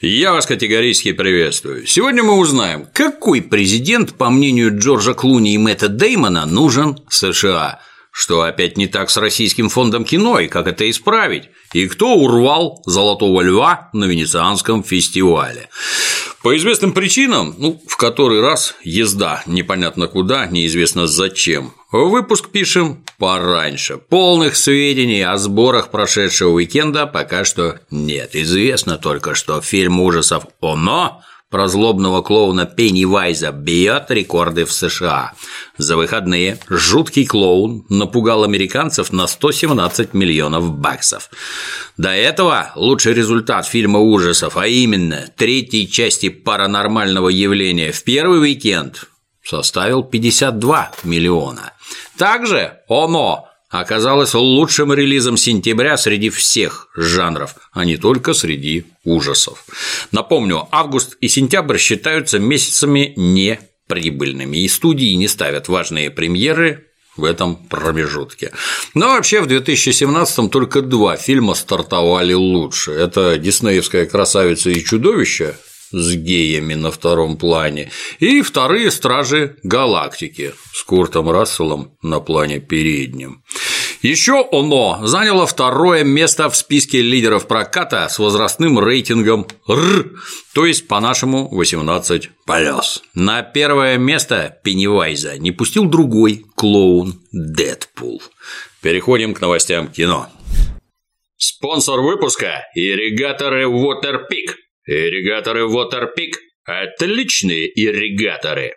Я вас категорически приветствую. Сегодня мы узнаем, какой президент, по мнению Джорджа Клуни и Мэтта Дэймона, нужен США. Что опять не так с Российским фондом кино и как это исправить? И кто урвал «Золотого льва» на Венецианском фестивале? По известным причинам, в который раз езда непонятно куда, неизвестно зачем. Выпуск пишем пораньше. Полных сведений о сборах прошедшего уикенда пока что нет. Известно только, что фильм ужасов «Оно» про злобного клоуна Пеннивайза бьет рекорды в США. За выходные жуткий клоун напугал американцев на 117 миллионов баксов. До этого лучший результат фильма ужасов, а именно третьей части «Паранормального явления» в первый уикенд составил 52 миллиона. Также «Оно» оказалось лучшим релизом сентября среди всех жанров, а не только среди ужасов. Напомню, август и сентябрь считаются месяцами неприбыльными, и студии не ставят важные премьеры в этом промежутке. Но вообще в 2017-м только 2 фильма стартовали лучше. Это диснеевская «Красавица и чудовище» с геями на втором плане, и вторые «Стражи Галактики» с Куртом Расселом на плане переднем. Еще «Оно» заняло 2-е место в списке лидеров проката с возрастным рейтингом R, то есть по-нашему 18+. На 1-е место Пеннивайза не пустил другой клоун Дэдпул. Переходим к новостям кино. Спонсор выпуска – ирригаторы Waterpik. Ирригаторы Waterpik – отличные ирригаторы.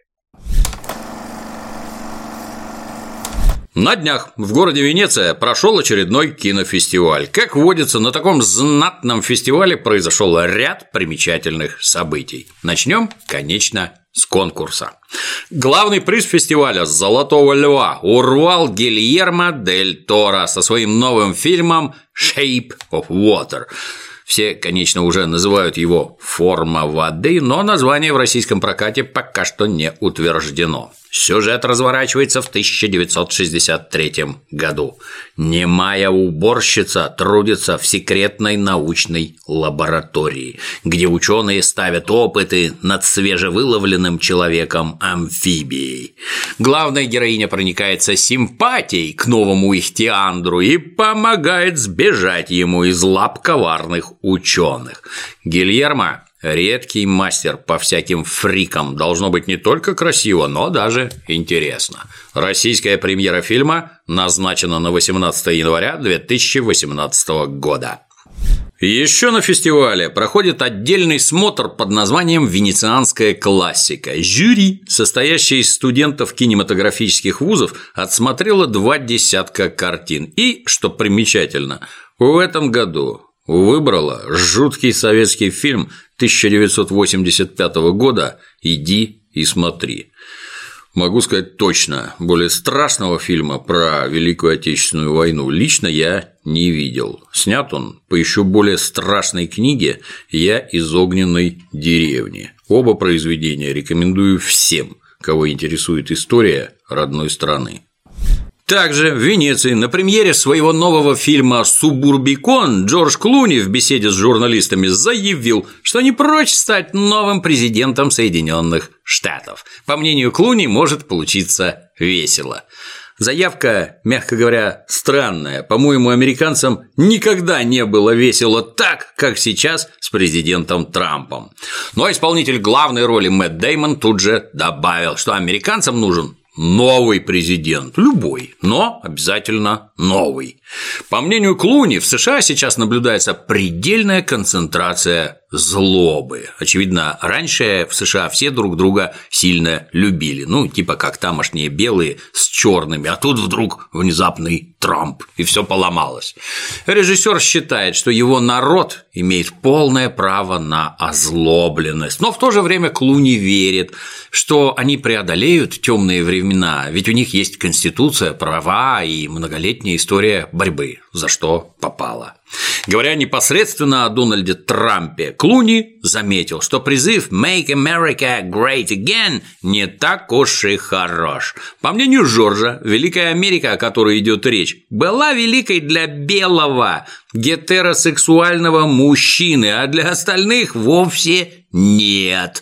На днях в городе Венеция прошел очередной кинофестиваль. Как водится, на таком знатном фестивале произошел ряд примечательных событий. Начнем, конечно, с конкурса. Главный приз фестиваля «Золотого льва» урвал Гильермо дель Торо со своим новым фильмом «Shape of Water». Все, конечно, уже называют его «Форма воды», но название в российском прокате пока что не утверждено. Сюжет разворачивается в 1963 году. Немая уборщица трудится в секретной научной лаборатории, где ученые ставят опыты над свежевыловленным человеком-амфибией. Главная героиня проникается симпатией к новому ихтиандру и помогает сбежать ему из лап коварных ученых. Гильермо – редкий мастер по всяким фрикам, должно быть не только красиво, но даже интересно. Российская премьера фильма назначена на 18 января 2018 года. Еще на фестивале проходит отдельный смотр под названием «Венецианская классика». Жюри, состоящее из студентов кинематографических вузов, отсмотрело 20 картин. И, что примечательно, в этом году выбрала жуткий советский фильм 1985 года «Иди и смотри». Могу сказать точно, более страшного фильма про Великую Отечественную войну лично я не видел. Снят он по еще более страшной книге «Я из огненной деревни». Оба произведения рекомендую всем, кого интересует история родной страны. Также в Венеции на премьере своего нового фильма «Субурбикон» Джордж Клуни в беседе с журналистами заявил, что не прочь стать новым президентом Соединенных Штатов. По мнению Клуни, может получиться весело. Заявка, мягко говоря, странная. По-моему, американцам никогда не было весело так, как сейчас с президентом Трампом. Но исполнитель главной роли Мэтт Дэймон тут же добавил, что американцам нужен новый президент, любой, но обязательно новый. По мнению Клуни, в США сейчас наблюдается предельная концентрация злобы. Очевидно, раньше в США все друг друга сильно любили, типа как тамошние белые с черными, а тут вдруг внезапный Трамп, и все поломалось. Режиссер считает, что его народ имеет полное право на озлобленность, но в то же время Клуни верит, что они преодолеют темные времена, ведь у них есть конституция, права и многолетняя история борьбы, за что попало. Говоря непосредственно о Дональде Трампе, Клуни заметил, что призыв «Make America Great Again» не так уж и хорош. По мнению Жоржа, Великая Америка, о которой идет речь, была великой для белого гетеросексуального мужчины, а для остальных вовсе нет.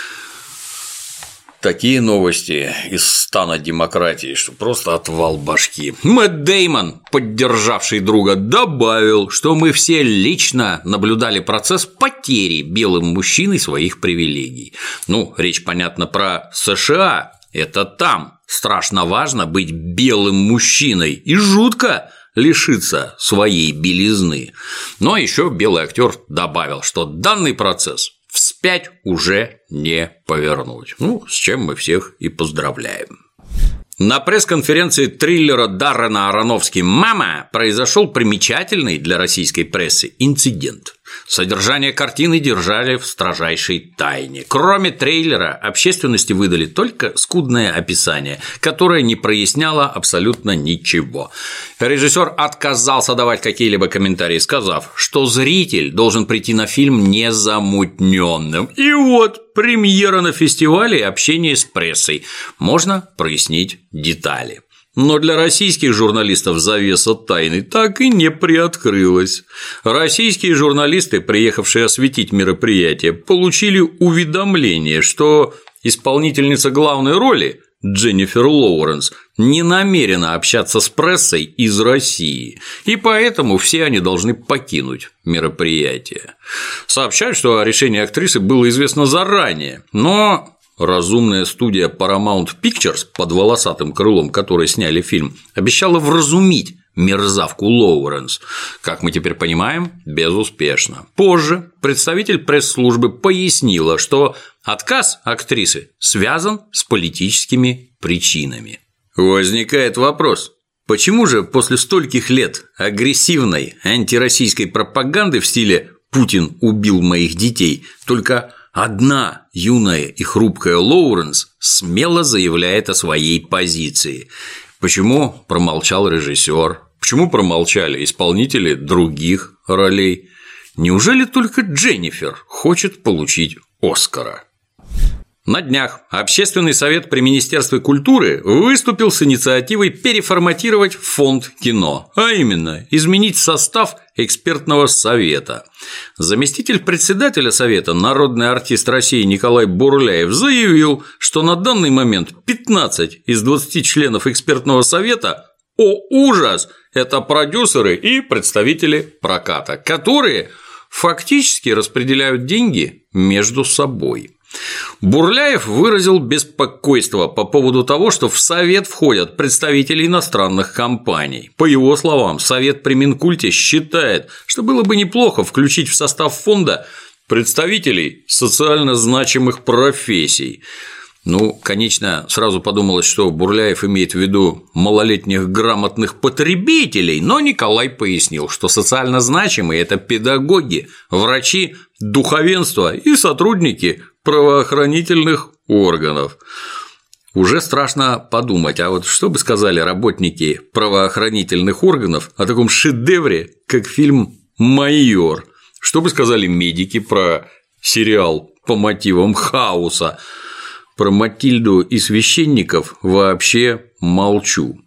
Такие новости из стана демократии, что просто отвал башки. Мэтт Дэймон, поддержавший друга, добавил, что мы все лично наблюдали процесс потери белым мужчиной своих привилегий. Речь, понятно, про США. Это там страшно важно быть белым мужчиной и жутко лишиться своей белизны. Но еще белый актер добавил, что данный процесс вспять уже не повернуть. С чем мы всех и поздравляем. На пресс-конференции триллера Даррена Аронофски «Мама» произошел примечательный для российской прессы инцидент. Содержание картины держали в строжайшей тайне. Кроме трейлера, общественности выдали только скудное описание, которое не проясняло абсолютно ничего. Режиссер отказался давать какие-либо комментарии, сказав, что зритель должен прийти на фильм незамутненным. И вот премьера на фестивале и общение с прессой. Можно прояснить детали. Но для российских журналистов завеса тайны так и не приоткрылась. Российские журналисты, приехавшие осветить мероприятие, получили уведомление, что исполнительница главной роли Дженнифер Лоуренс не намерена общаться с прессой из России, и поэтому все они должны покинуть мероприятие. Сообщают, что решение актрисы было известно заранее, но разумная студия Paramount Pictures, под волосатым крылом которой сняли фильм, обещала вразумить мерзавку Лоуренс. Как мы теперь понимаем, безуспешно. Позже представитель пресс-службы пояснила, что отказ актрисы связан с политическими причинами. Возникает вопрос. Почему же после стольких лет агрессивной антироссийской пропаганды в стиле «Путин убил моих детей» только одна юная и хрупкая Лоуренс смело заявляет о своей позиции? Почему промолчал режиссер? Почему промолчали исполнители других ролей? Неужели только Дженнифер хочет получить Оскара? На днях Общественный совет при Министерстве культуры выступил с инициативой переформатировать фонд кино, а именно изменить состав экспертного совета. Заместитель председателя совета, народный артист России Николай Бурляев, заявил, что на данный момент 15 из 20 членов экспертного совета, о ужас, это продюсеры и представители проката, которые фактически распределяют деньги между собой. Бурляев выразил беспокойство по поводу того, что в Совет входят представители иностранных компаний. По его словам, Совет при Минкульте считает, что было бы неплохо включить в состав фонда представителей социально значимых профессий. Конечно, сразу подумалось, что Бурляев имеет в виду малолетних грамотных потребителей, но Николай пояснил, что социально значимые – это педагоги, врачи, духовенство и сотрудники правоохранительных органов. Уже страшно подумать, а вот что бы сказали работники правоохранительных органов о таком шедевре, как фильм «Майор»? Что бы сказали медики про сериал по мотивам Хауса? Про Матильду и священников вообще молчу.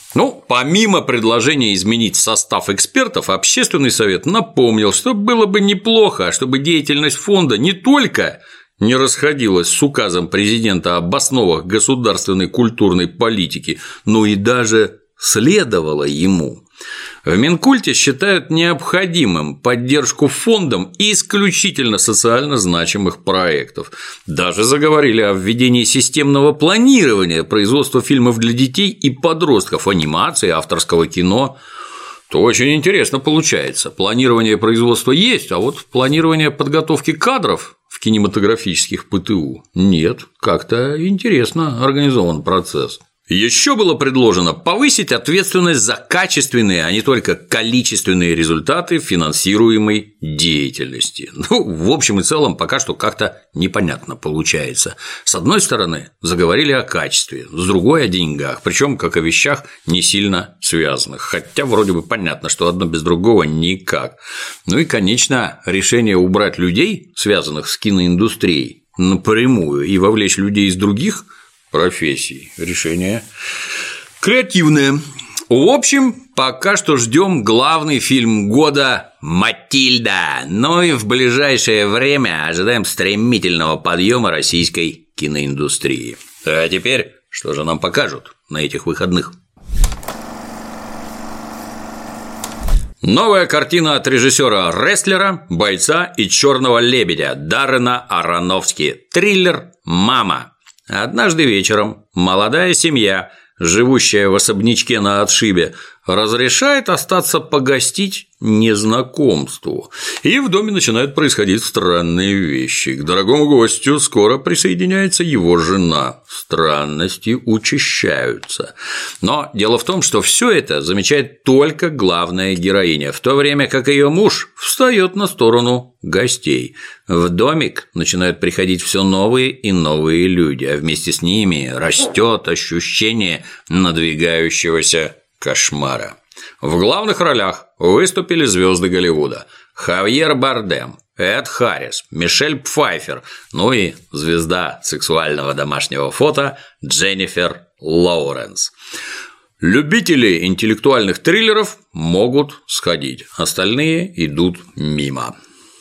Помимо предложения изменить состав экспертов, Общественный совет напомнил, что было бы неплохо, чтобы деятельность фонда не только не расходилась с указом президента об основах государственной культурной политики, но и даже следовала ему. В Минкульте считают необходимым поддержку фондом исключительно социально значимых проектов. Даже заговорили о введении системного планирования производства фильмов для детей и подростков, анимации, авторского кино. То очень интересно получается. Планирование производства есть, а вот планирование подготовки кадров в кинематографических ПТУ нет. Как-то интересно организован процесс. Еще было предложено повысить ответственность за качественные, а не только количественные результаты финансируемой деятельности. В общем и целом, пока что как-то непонятно получается. С одной стороны, заговорили о качестве, с другой – о деньгах, причем как о вещах не сильно связанных. Хотя вроде бы понятно, что одно без другого никак. Ну и, конечно, решение убрать людей, связанных с киноиндустрией, напрямую и вовлечь людей из других профессий. Решение креативное. В общем, пока что ждем главный фильм года «Матильда». Ну и в ближайшее время ожидаем стремительного подъема российской киноиндустрии. А теперь, что же нам покажут на этих выходных? Новая картина от режиссера-рестлера, бойца и черного лебедя Даррена Аронофски. Триллер «Мама». Однажды вечером молодая семья, живущая в особнячке на отшибе, разрешает остаться погостить незнакомству. И в доме начинают происходить странные вещи. К дорогому гостю скоро присоединяется его жена. Странности учащаются. Но дело в том, что все это замечает только главная героиня, в то время как ее муж встает на сторону гостей. В домик начинают приходить все новые и новые люди, а вместе с ними растет ощущение надвигающегося кошмара. В главных ролях выступили звезды Голливуда: Хавьер Бардем, Эд Харрис, Мишель Пфайффер, ну и звезда сексуального домашнего фото Дженнифер Лоуренс. Любители интеллектуальных триллеров могут сходить, остальные идут мимо.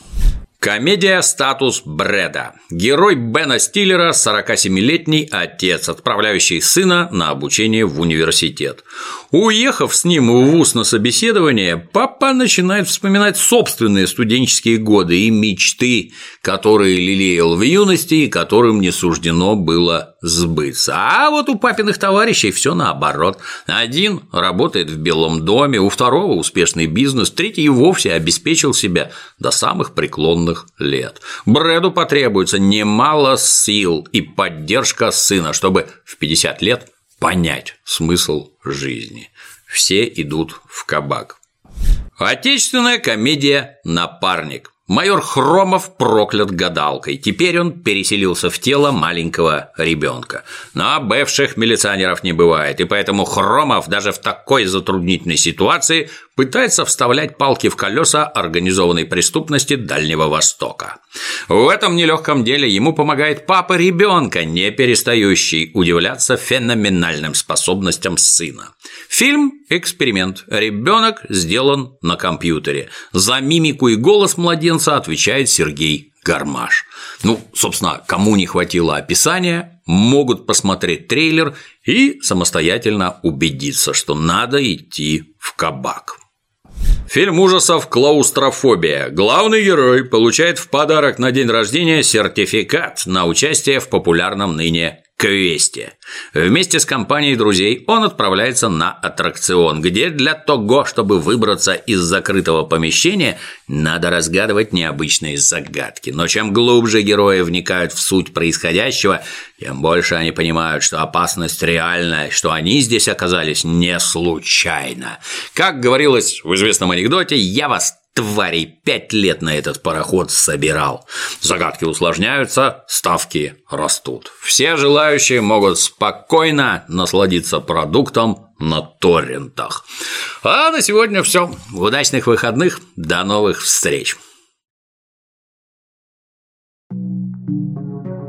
Комедия «Статус Брэда». Герой Бена Стиллера – 47-летний отец, отправляющий сына на обучение в университет. Уехав с ним в вуз на собеседование, папа начинает вспоминать собственные студенческие годы и мечты, которые лелеял в юности и которым не суждено было сбыться. А вот у папиных товарищей все наоборот. Один работает в Белом доме, у второго успешный бизнес, третий и вовсе обеспечил себя до самых преклонных лет. Брэду потребуется немало сил и поддержка сына, чтобы в 50 лет понять смысл жизни. Все идут в кабак. Отечественная комедия «Напарник». Майор Хромов проклят гадалкой. Теперь он переселился в тело маленького ребенка. Но бывших милиционеров не бывает, и поэтому Хромов даже в такой затруднительной ситуации пытается вставлять палки в колеса организованной преступности Дальнего Востока. В этом нелегком деле ему помогает папа ребенка, не перестающий удивляться феноменальным способностям сына. Фильм – эксперимент. Ребенок сделан на компьютере. За мимику и голос младенца отвечает Сергей Гармаш. Собственно, кому не хватило описания, могут посмотреть трейлер и самостоятельно убедиться, что надо идти в кабак. Фильм ужасов «Клаустрофобия». Главный герой получает в подарок на день рождения сертификат на участие в популярном ныне квесте. Вместе с компанией друзей он отправляется на аттракцион, где для того, чтобы выбраться из закрытого помещения, надо разгадывать необычные загадки. Но чем глубже герои вникают в суть происходящего, тем больше они понимают, что опасность реальная, что они здесь оказались не случайно. Как говорилось в известном анекдоте: «Я вас, тварей, 5 лет на этот пароход собирал». Загадки усложняются, ставки растут. Все желающие могут спокойно насладиться продуктом на торрентах. А на сегодня все. Удачных выходных, до новых встреч.